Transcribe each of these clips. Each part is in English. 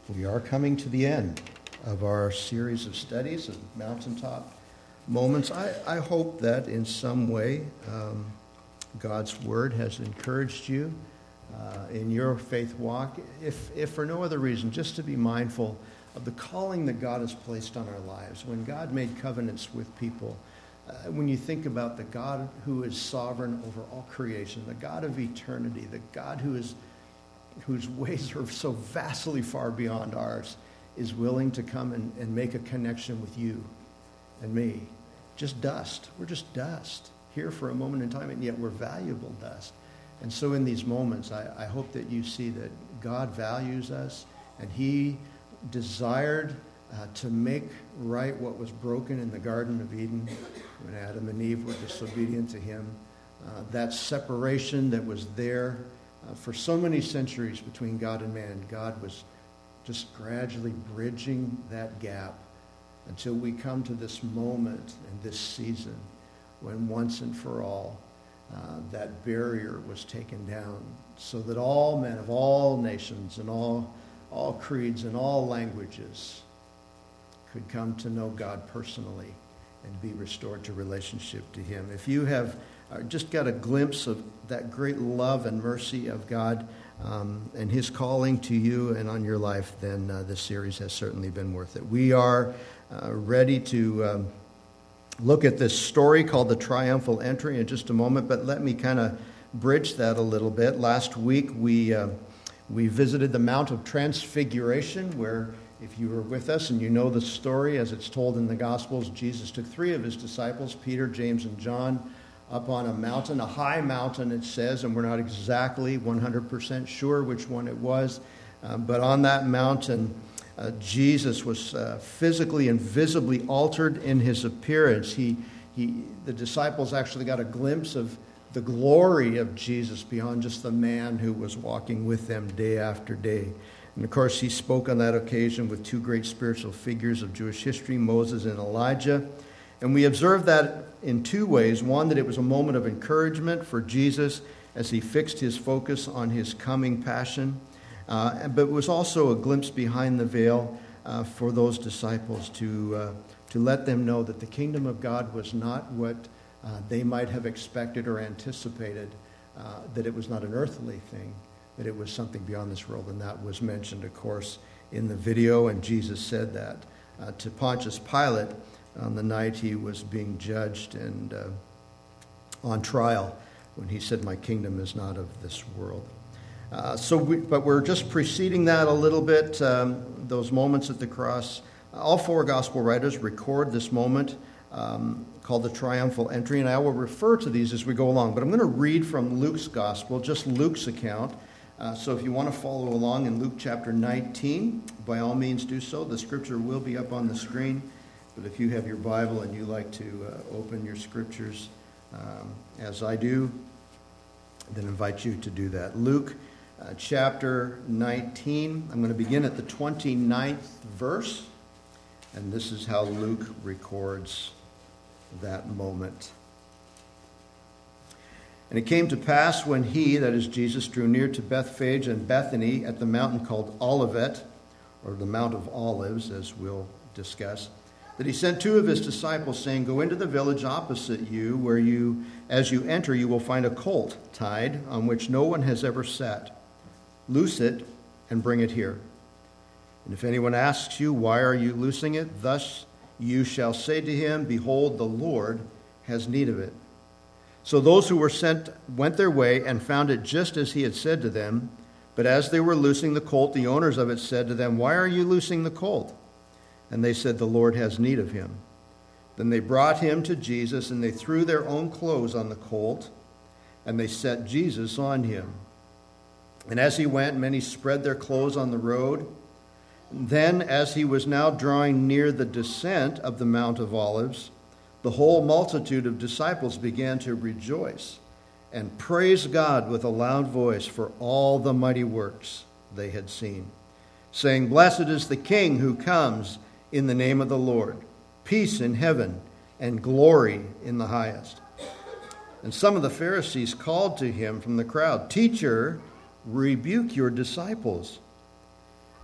We are coming to the end of our series of studies of mountaintop moments. I hope that in some way God's Word has encouraged you in your faith walk, if for no other reason, just to be mindful of the calling that God has placed on our lives. When God made covenants with people, when you think about the God who is sovereign over all creation, the God of eternity, the God whose ways are so vastly far beyond ours, is willing to come and make a connection with you and me. Just dust. We're just dust here for a moment in time, and yet we're valuable dust. And so in these moments, I hope that you see that God values us, and He desired to make right what was broken in the Garden of Eden when Adam and Eve were disobedient to Him. That separation that was there for so many centuries between God and man, God was just gradually bridging that gap until we come to this moment and this season when once and for all that barrier was taken down so that all men of all nations and all creeds and all languages could come to know God personally and be restored to relationship to Him. If you have just got a glimpse of that great love and mercy of God and His calling to you and on your life, then this series has certainly been worth it. We are ready to look at this story called the Triumphal Entry in just a moment, but let me kind of bridge that a little bit. Last week we visited the Mount of Transfiguration, where, if you were with us and you know the story as it's told in the Gospels, Jesus took 3 of His disciples, Peter, James, and John, up on a mountain, a high mountain it says, and we're not exactly 100% sure which one it was, but on that mountain Jesus was physically and visibly altered in His appearance. The disciples actually got a glimpse of the glory of Jesus beyond just the man who was walking with them day after day. And of course, He spoke on that occasion with 2 great spiritual figures of Jewish history, Moses and Elijah. And we observed that in 2 ways. One, that it was a moment of encouragement for Jesus as He fixed His focus on His coming passion. But it was also a glimpse behind the veil for those disciples to let them know that the kingdom of God was not what they might have expected or anticipated, that it was not an earthly thing, that it was something beyond this world. And that was mentioned, of course, in the video, and Jesus said that to Pontius Pilate on the night he was being judged and on trial, when He said, "My kingdom is not of this world." But we're just preceding that a little bit, those moments at the cross. All 4 gospel writers record this moment called the Triumphal Entry, and I will refer to these as we go along. But I'm going to read from Luke's gospel, just Luke's account. So if you want to follow along in Luke chapter 19, by all means do so. The scripture will be up on the screen. But if you have your Bible and you like to open your scriptures as I do, then I invite you to do that. Luke chapter 19, I'm going to begin at the 29th verse, and this is how Luke records that moment. "And it came to pass when He," that is Jesus, "drew near to Bethphage and Bethany at the mountain called Olivet," or the Mount of Olives, as we'll discuss, "that He sent 2 of His disciples, saying, 'Go into the village opposite you, where as you enter, you will find a colt tied, on which no one has ever sat. Loose it and bring it here. And if anyone asks you, why are you loosing it? Thus you shall say to him, Behold, the Lord has need of it.' So those who were sent went their way and found it just as He had said to them. But as they were loosing the colt, the owners of it said to them, 'Why are you loosing the colt?' And they said, 'The Lord has need of him.' Then they brought him to Jesus, and they threw their own clothes on the colt, and they set Jesus on him. And as He went, many spread their clothes on the road. Then, as He was now drawing near the descent of the Mount of Olives, the whole multitude of disciples began to rejoice and praise God with a loud voice for all the mighty works they had seen, saying, 'Blessed is the King who comes in the name of the Lord. Peace in heaven and glory in the highest.' And some of the Pharisees called to Him from the crowd, 'Teacher, rebuke your disciples.'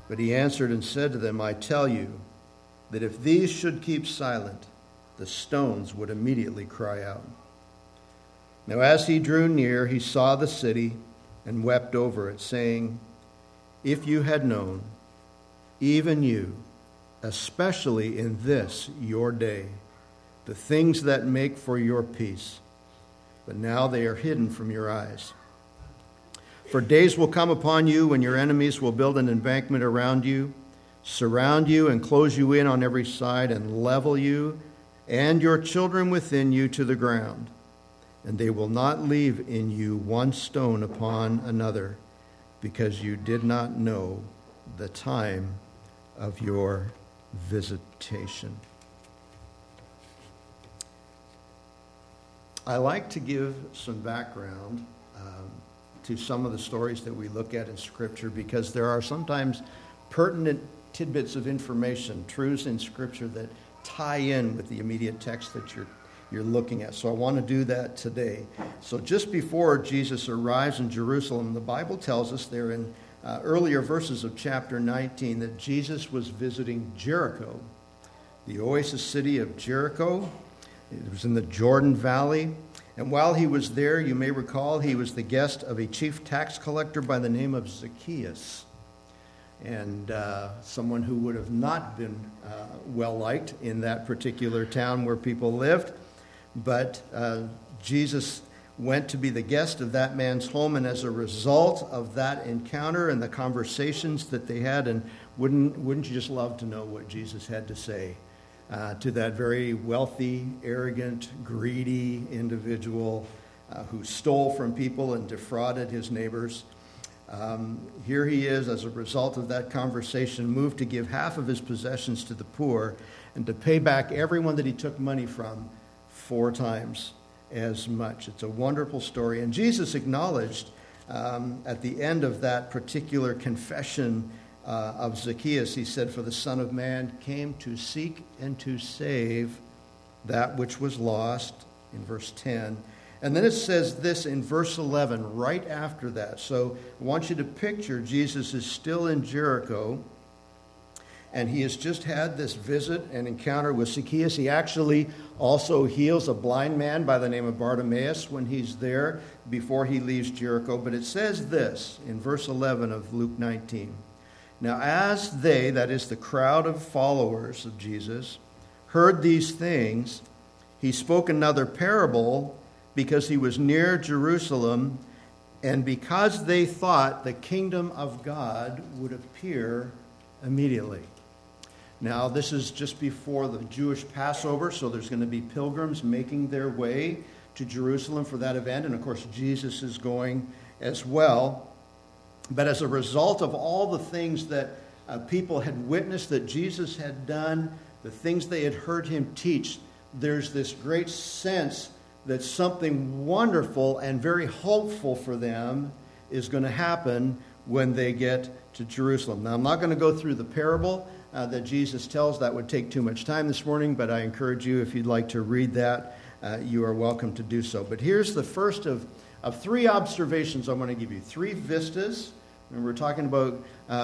But he answered and said to them, I tell you that if these should keep silent, the stones would immediately cry out. Now as he drew near, he saw the city and wept over it, saying, if you had known, even you, especially in this your day, the things that make for your peace, but now they are hidden from your eyes. For days will come upon you when your enemies will build an embankment around you, surround you and close you in on every side, and level you and your children within you to the ground. And they will not leave in you one stone upon another, because you did not know the time of your visitation. I like to give some background to some of the stories that we look at in Scripture, because there are sometimes pertinent tidbits of information, truths in Scripture that tie in with the immediate text that you're looking at. So I want to do that today. So just before Jesus arrives in Jerusalem, the Bible tells us there in earlier verses of chapter 19 that Jesus was visiting Jericho, the oasis city of Jericho. It was in the Jordan Valley. And while he was there, you may recall, he was the guest of a chief tax collector by the name of Zacchaeus, and someone who would have not been well-liked in that particular town where people lived. But Jesus went to be the guest of that man's home, and as a result of that encounter and the conversations that they had, and wouldn't you just love to know what Jesus had to say to that very wealthy, arrogant, greedy individual who stole from people and defrauded his neighbors. Here he is, as a result of that conversation, moved to give half of his possessions to the poor and to pay back everyone that he took money from 4 times as much. It's a wonderful story. And Jesus acknowledged at the end of that particular confession of Zacchaeus, he said, for the Son of Man came to seek and to save that which was lost, in verse 10. And then it says this in verse 11, right after that. So I want you to picture Jesus is still in Jericho, and he has just had this visit and encounter with Zacchaeus. He actually also heals a blind man by the name of Bartimaeus when he's there before he leaves Jericho. But it says this in verse 11 of Luke 19. Now as they, that is the crowd of followers of Jesus, heard these things, he spoke another parable because he was near Jerusalem, and because they thought the kingdom of God would appear immediately. Now, this is just before the Jewish Passover, so there's going to be pilgrims making their way to Jerusalem for that event, and of course Jesus is going as well. But as a result of all the things that people had witnessed that Jesus had done, the things they had heard him teach, there's this great sense that something wonderful and very hopeful for them is going to happen when they get to Jerusalem. Now, I'm not going to go through the parable that Jesus tells. That would take too much time this morning, but I encourage you, if you'd like to read that, you are welcome to do so. But here's the first of 3 observations I want to give you. 3 vistas. And we're talking about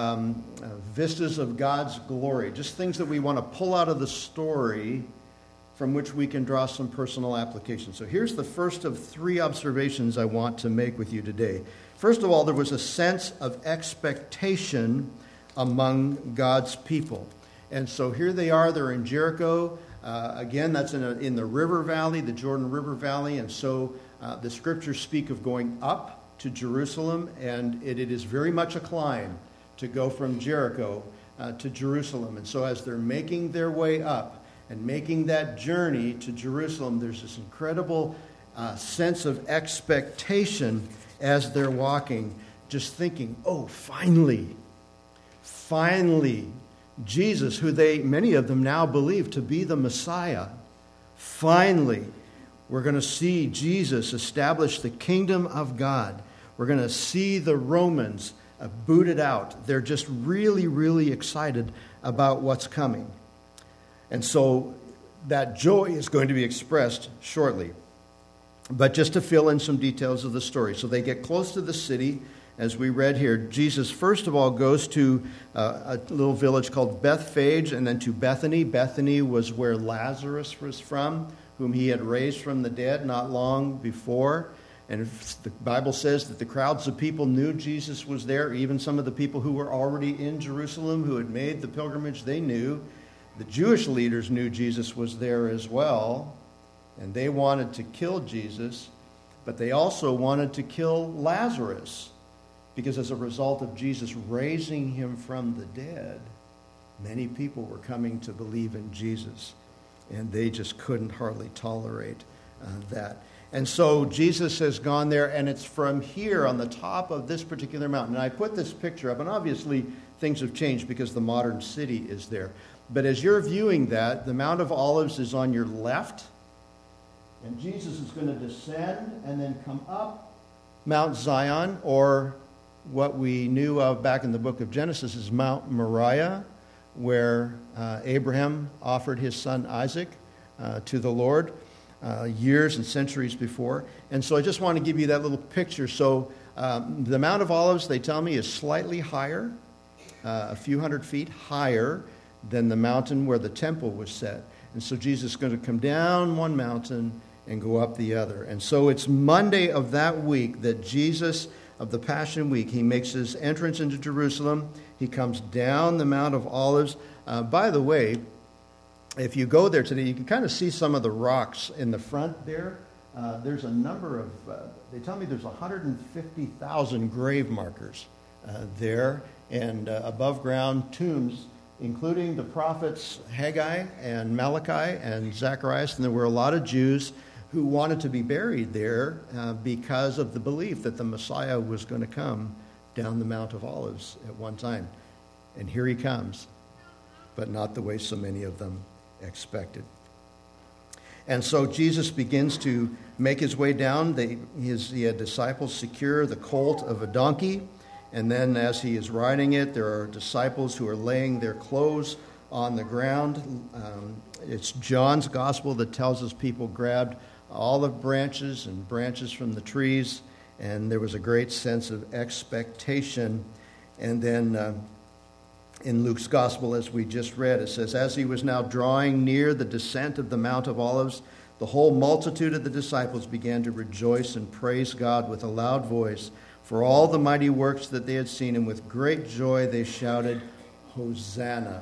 vistas of God's glory, just things that we want to pull out of the story from which we can draw some personal application. So here's the first of 3 observations I want to make with you today. First of all, there was a sense of expectation among God's people. And so here they are, they're in Jericho. Again, that's in the river valley, the Jordan River Valley. And so the scriptures speak of going up to Jerusalem, and it is very much a climb to go from Jericho to Jerusalem. And so as they're making their way up and making that journey to Jerusalem, there's this incredible sense of expectation as they're walking, just thinking, oh, finally, Jesus, who many of them now believe to be the Messiah, finally, we're going to see Jesus establish the kingdom of God. We're going to see the Romans booted out. They're just really, really excited about what's coming. And so that joy is going to be expressed shortly. But just to fill in some details of the story. So they get close to the city, as we read here, Jesus first of all goes to a little village called Bethphage and then to Bethany. Bethany was where Lazarus was from, whom he had raised from the dead not long before. And the Bible says that the crowds of people knew Jesus was there. Even some of the people who were already in Jerusalem, who had made the pilgrimage, they knew. The Jewish leaders knew Jesus was there as well, and they wanted to kill Jesus, but they also wanted to kill Lazarus, because as a result of Jesus raising him from the dead, many people were coming to believe in Jesus, and they just couldn't hardly tolerate that. And so Jesus has gone there, and it's from here on the top of this particular mountain. And I put this picture up, and obviously things have changed because the modern city is there. But as you're viewing that, the Mount of Olives is on your left, and Jesus is going to descend and then come up Mount Zion, or what we knew of back in the book of Genesis is Mount Moriah, where Abraham offered his son Isaac to the Lord. Years and centuries before. And so I just want to give you that little picture. So the Mount of Olives, they tell me, is slightly higher, a few hundred feet higher than the mountain where the temple was set. And so Jesus is going to come down one mountain and go up the other. And so it's Monday of that week that Jesus, of the Passion Week, he makes his entrance into Jerusalem. He comes down the Mount of Olives. By the way, if you go there today, you can kind of see some of the rocks in the front there. There's a number of, they tell me there's 150,000 grave markers there, and above ground tombs, including the prophets Haggai and Malachi and Zacharias. And there were a lot of Jews who wanted to be buried there because of the belief that the Messiah was going to come down the Mount of Olives at one time. And here he comes, but not the way so many of them expected. And so Jesus begins to make his way down. He had disciples secure the colt of a donkey, and then as he is riding it, there are disciples who are laying their clothes on the ground. It's John's gospel that tells us people grabbed olive branches and branches from the trees, and there was a great sense of expectation. And then in Luke's gospel, as we just read, it says, as he was now drawing near the descent of the Mount of Olives, the whole multitude of the disciples began to rejoice and praise God with a loud voice for all the mighty works that they had seen, and with great joy they shouted, Hosanna!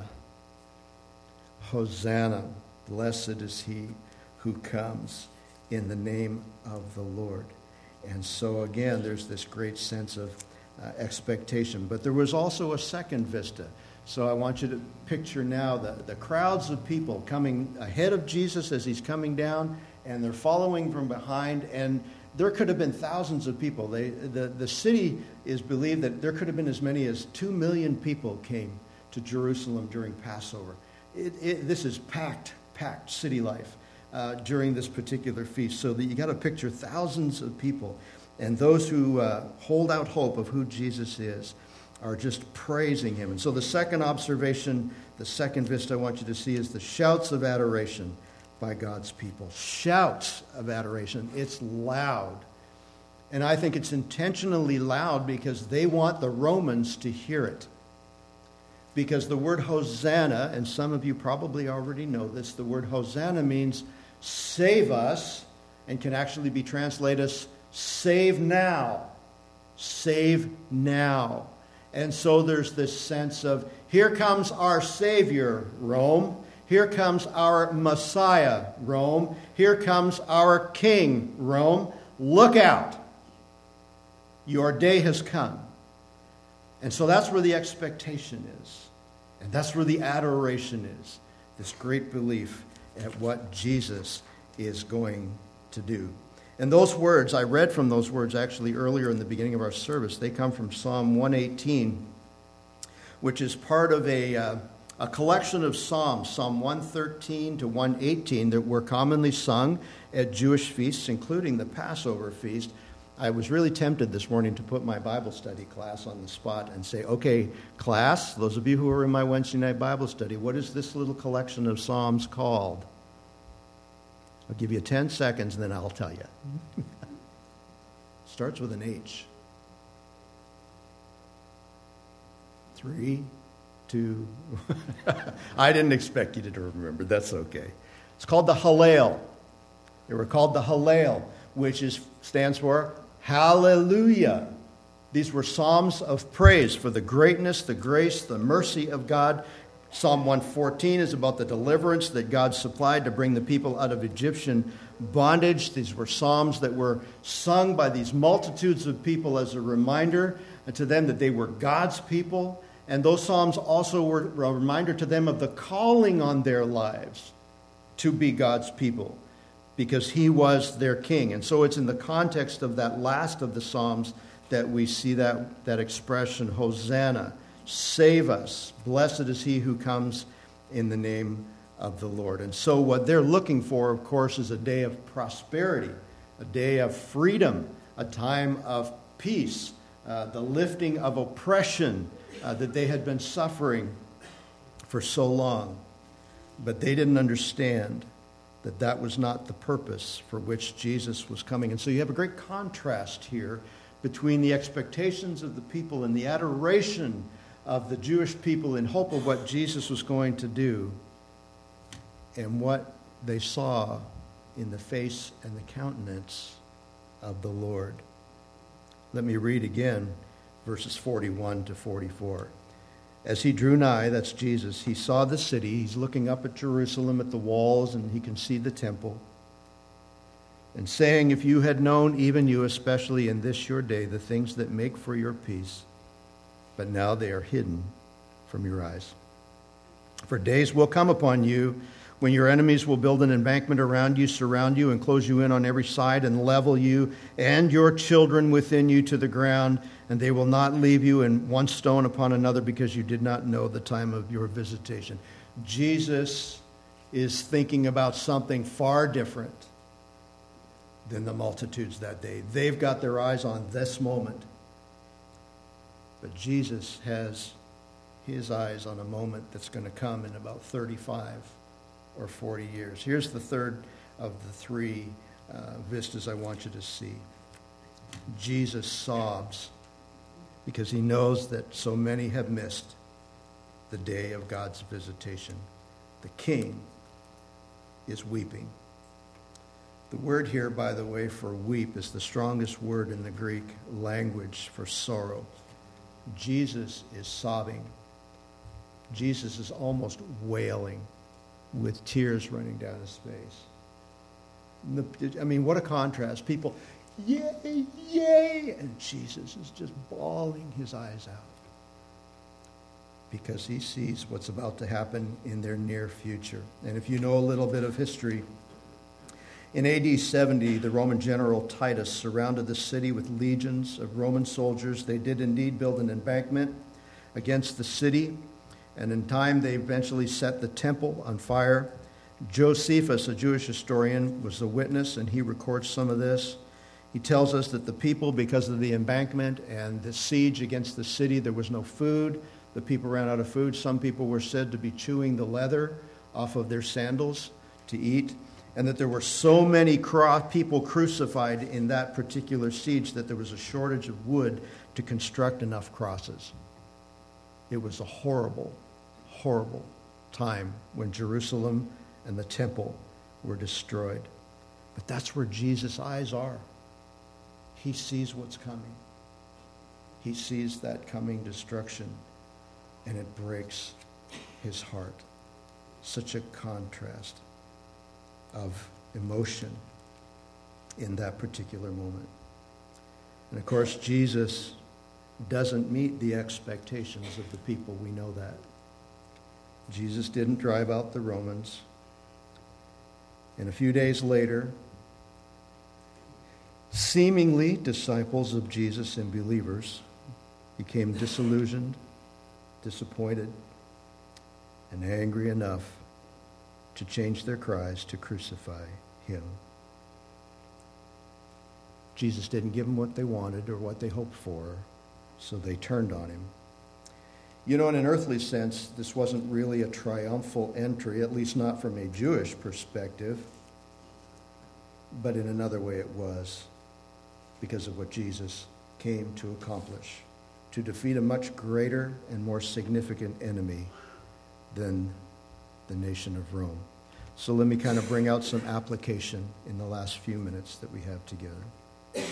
Hosanna! Blessed is he who comes in the name of the Lord. And so again, there's this great sense of expectation. But there was also a second vista. So I want you to picture now the crowds of people coming ahead of Jesus as he's coming down, and they're following from behind, and there could have been thousands of people. The city is believed that there could have been as many as 2 million people came to Jerusalem during Passover. This is packed city life during this particular feast. So that you got to picture thousands of people, and those who hold out hope of who Jesus is are just praising him. And so the second observation, the second vista I want you to see is the shouts of adoration by God's people. Shouts of adoration. It's loud. And I think it's intentionally loud because they want the Romans to hear it. Because the word Hosanna, and some of you probably already know this, the word Hosanna means save us, and can actually be translated as save now. Save now. And so there's this sense of, here comes our Savior, Rome. Here comes our Messiah, Rome. Here comes our King, Rome. Look out. Your day has come. And so that's where the expectation is. And that's where the adoration is. This great belief at what Jesus is going to do. And those words, I read from those words actually earlier in the beginning of our service. They come from Psalm 118, which is part of a collection of psalms, Psalm 113 to 118, that were commonly sung at Jewish feasts, including the Passover feast. I was really tempted this morning to put my Bible study class on the spot and say, okay, class, those of you who are in my Wednesday night Bible study, what is this little collection of psalms called? I'll give you 10 seconds and then I'll tell you. Starts with an H. 3, 2. I didn't expect you to remember. That's okay. It's called the Hallel. They were called the Hallel, which stands for Hallelujah. These were psalms of praise for the greatness, the grace, the mercy of God. Psalm 114 is about the deliverance that God supplied to bring the people out of Egyptian bondage. These were psalms that were sung by these multitudes of people as a reminder to them that they were God's people. And those psalms also were a reminder to them of the calling on their lives to be God's people, because he was their king. And so it's in the context of that last of the psalms that we see that expression, Hosanna, save us, blessed is he who comes in the name of the Lord. And so what they're looking for, of course, is a day of prosperity, a day of freedom, a time of peace, the lifting of oppression that they had been suffering for so long. But they didn't understand that that was not the purpose for which Jesus was coming. And so you have a great contrast here between the expectations of the people and the adoration of the Jewish people in hope of what Jesus was going to do, and what they saw in the face and the countenance of the Lord. Let me read again verses 41 to 44. As he drew nigh, that's Jesus, he saw the city. He's looking up at Jerusalem, at the walls, and he can see the temple. And saying, if you had known, even you especially in this your day, the things that make for your peace, but now they are hidden from your eyes. For days will come upon you when your enemies will build an embankment around you, surround you, and close you in on every side, and level you and your children within you to the ground, and they will not leave you in one stone upon another, because you did not know the time of your visitation. Jesus is thinking about something far different than the multitudes that day. They've got their eyes on this moment. But Jesus has his eyes on a moment that's going to come in about 35 or 40 years. Here's the third of the three vistas I want you to see. Jesus sobs because he knows that so many have missed the day of God's visitation. The king is weeping. The word here, by the way, for weep is the strongest word in the Greek language for sorrow. Jesus is sobbing. Jesus is almost wailing with tears running down his face. I mean, what a contrast. People, yay, yay, and Jesus is just bawling his eyes out because he sees what's about to happen in their near future. And if you know a little bit of history, in AD 70, the Roman general Titus surrounded the city with legions of Roman soldiers. They did indeed build an embankment against the city, and in time they eventually set the temple on fire. Josephus, a Jewish historian, was the witness, and he records some of this. He tells us that the people, because of the embankment and the siege against the city, there was no food. The people ran out of food. Some people were said to be chewing the leather off of their sandals to eat. And that there were so many people crucified in that particular siege that there was a shortage of wood to construct enough crosses. It was a horrible, horrible time when Jerusalem and the temple were destroyed. But that's where Jesus' eyes are. He sees what's coming. He sees that coming destruction, and it breaks his heart. Such a contrast of emotion in that particular moment. And of course, Jesus doesn't meet the expectations of the people. We know that. Jesus didn't drive out the Romans. And a few days later, seemingly disciples of Jesus and believers became disillusioned, disappointed, and angry enough to change their cries to crucify him. Jesus didn't give them what they wanted or what they hoped for, so they turned on him. You know, in an earthly sense, this wasn't really a triumphal entry, at least not from a Jewish perspective, but in another way it was, because of what Jesus came to accomplish, to defeat a much greater and more significant enemy than the nation of Rome. So let me kind of bring out some application in the last few minutes that we have together.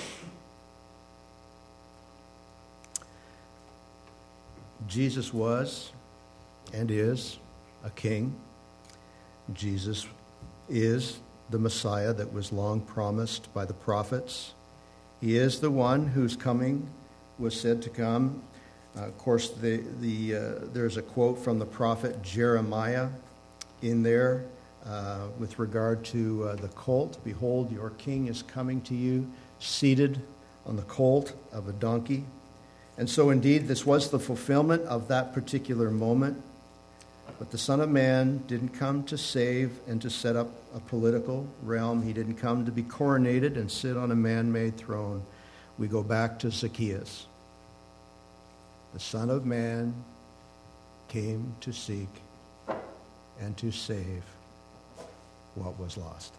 Jesus was and is a king. Jesus is the Messiah that was long promised by the prophets. He is the one whose coming was said to come. Of course, there's a quote from the prophet Jeremiah in there with regard to the colt. Behold, your king is coming to you, seated on the colt of a donkey. And so indeed, this was the fulfillment of that particular moment. But the Son of Man didn't come to save and to set up a political realm. He didn't come to be coronated and sit on a man-made throne. We go back to Zacchaeus. The Son of Man came to seek and to save what was lost.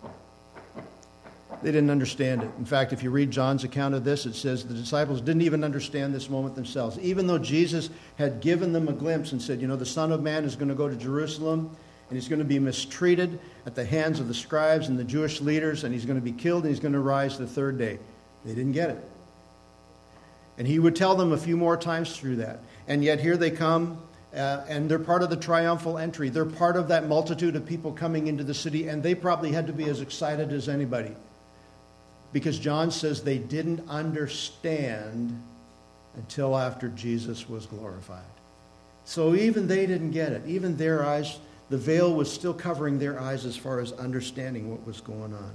They didn't understand it. In fact, if you read John's account of this, it says the disciples didn't even understand this moment themselves. Even though Jesus had given them a glimpse and said, the Son of Man is going to go to Jerusalem and he's going to be mistreated at the hands of the scribes and the Jewish leaders, and he's going to be killed and he's going to rise the third day. They didn't get it. And he would tell them a few more times through that. And yet here they come, and they're part of the triumphal entry. They're part of that multitude of people coming into the city, and they probably had to be as excited as anybody. Because John says they didn't understand until after Jesus was glorified. So even they didn't get it. Even their eyes, the veil was still covering their eyes as far as understanding what was going on.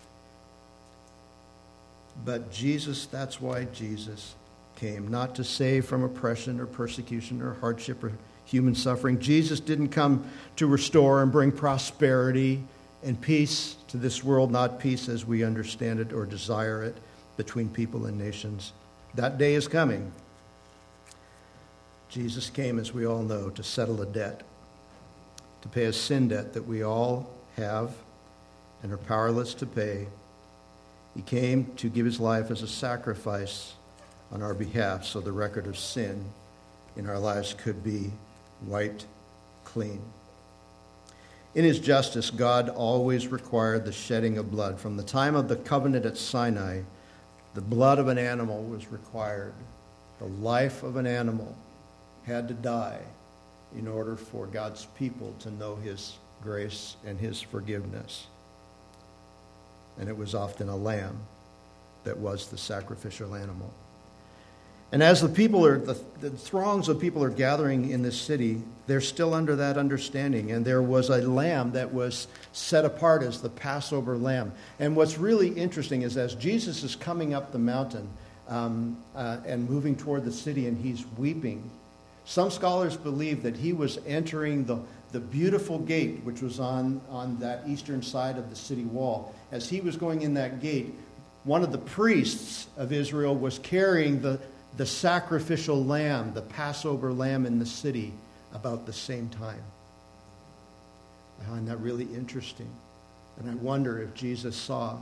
But Jesus, that's why Jesus came, not to save from oppression or persecution or hardship or human suffering. Jesus didn't come to restore and bring prosperity and peace to this world, not peace as we understand it or desire it between people and nations. That day is coming. Jesus came, as we all know, to settle a debt, to pay a sin debt that we all have and are powerless to pay. He came to give his life as a sacrifice on our behalf so the record of sin in our lives could be wiped clean. In his justice, God always required the shedding of blood. From the time of the covenant at Sinai, the blood of an animal was required. The life of an animal had to die in order for God's people to know his grace and his forgiveness. And it was often a lamb that was the sacrificial animal. And as the throngs of people are gathering in this city, they're still under that understanding. And there was a lamb that was set apart as the Passover lamb. And what's really interesting is as Jesus is coming up the mountain and moving toward the city and he's weeping, some scholars believe that he was entering the beautiful gate, which was on that eastern side of the city wall. As he was going in that gate, one of the priests of Israel was carrying the sacrificial lamb, the Passover lamb in the city about the same time. I find that really interesting. And I wonder if Jesus saw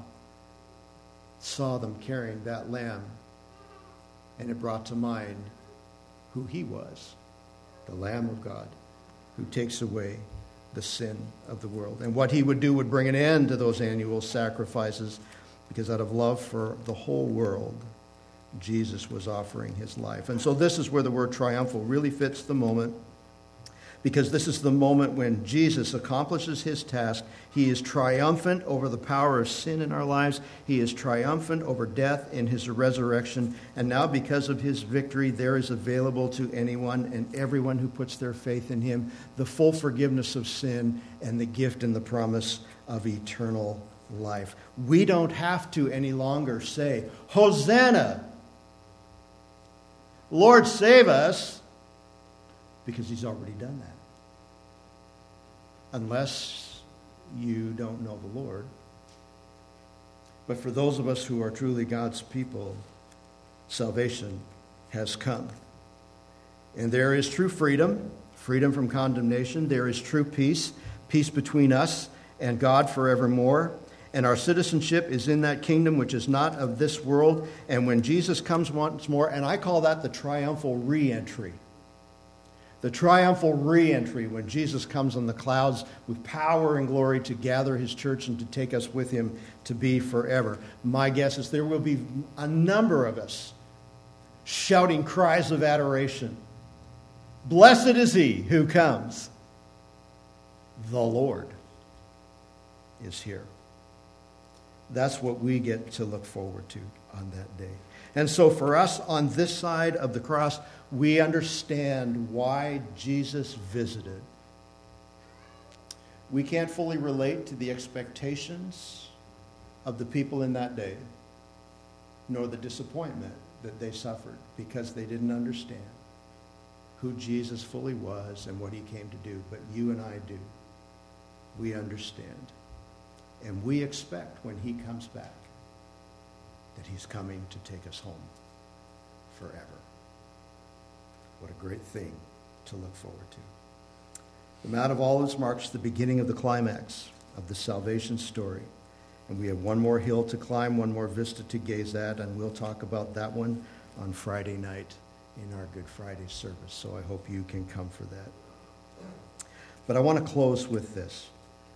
them carrying that lamb, and it brought to mind who he was, the Lamb of God, who takes away the sin of the world. And what he would do would bring an end to those annual sacrifices, because out of love for the whole world, Jesus was offering his life. And so this is where the word triumphal really fits the moment, because this is the moment when Jesus accomplishes his task. He is triumphant over the power of sin in our lives. He is triumphant over death in his resurrection. And now, because of his victory, there is available to anyone and everyone who puts their faith in him the full forgiveness of sin and the gift and the promise of eternal life. We don't have to any longer say, Hosanna! Lord, save us, because he's already done that. Unless you don't know the Lord. But for those of us who are truly God's people, salvation has come. And there is true freedom, freedom from condemnation. There is true peace, peace between us and God forevermore. And our citizenship is in that kingdom which is not of this world. And when Jesus comes once more, and I call that the triumphal re-entry. The triumphal re-entry when Jesus comes on the clouds with power and glory to gather his church and to take us with him to be forever. My guess is there will be a number of us shouting cries of adoration. Blessed is he who comes. The Lord is here. That's what we get to look forward to on that day. And so for us on this side of the cross, we understand why Jesus visited. We can't fully relate to the expectations of the people in that day, nor the disappointment that they suffered because they didn't understand who Jesus fully was and what he came to do. But you and I do. We understand. And we expect when he comes back that he's coming to take us home forever. What a great thing to look forward to. The Mount of Olives marks the beginning of the climax of the salvation story. And we have one more hill to climb, one more vista to gaze at, and we'll talk about that one on Friday night in our Good Friday service. So I hope you can come for that. But I want to close with this.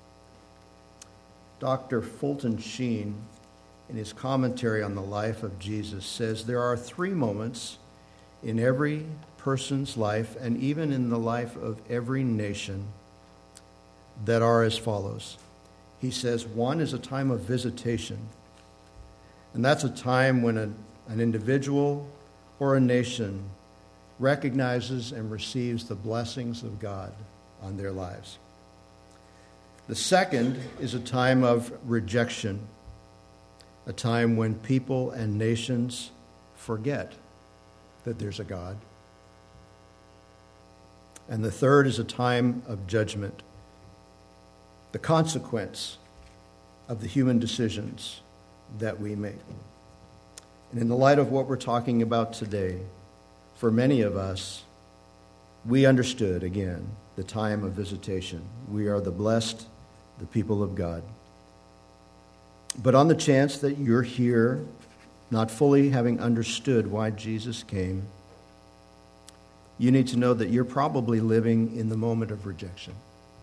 Dr. Fulton Sheen, in his commentary on the life of Jesus, says there are three moments in every person's life and even in the life of every nation that are as follows. He says one is a time of visitation, and that's a time when an individual or a nation recognizes and receives the blessings of God on their lives. The second is a time of rejection, a time when people and nations forget that there's a God. And the third is a time of judgment, the consequence of the human decisions that we make. And in the light of what we're talking about today, for many of us, we understood, again, the time of visitation. We are the blessed, the people of God. But on the chance that you're here, not fully having understood why Jesus came, you need to know that you're probably living in the moment of rejection.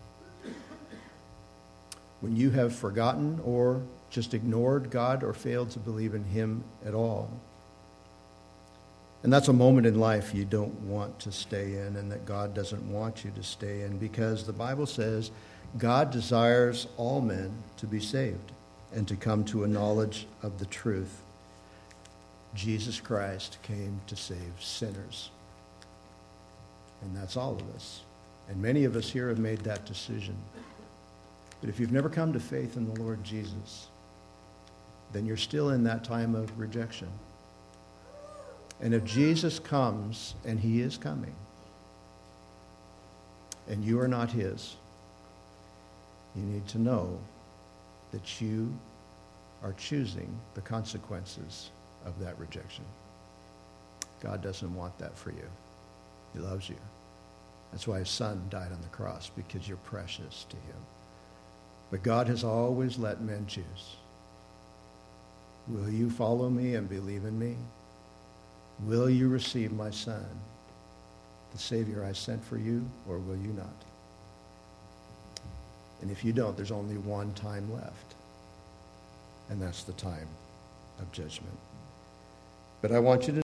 When you have forgotten or just ignored God or failed to believe in him at all. And that's a moment in life you don't want to stay in and that God doesn't want you to stay in, because the Bible says God desires all men to be saved and to come to a knowledge of the truth. Jesus Christ came to save sinners. And that's all of us. And many of us here have made that decision. But if you've never come to faith in the Lord Jesus, then you're still in that time of rejection. And if Jesus comes, and he is coming, and you are not his, you need to know that you are choosing the consequences of that rejection. God doesn't want that for you. He loves you. That's why his son died on the cross, because you're precious to him. But God has always let men choose. Will you follow me and believe in me? Will you receive my son, the Savior I sent for you, or will you not? And if you don't, there's only one time left, and that's the time of judgment. But I want you to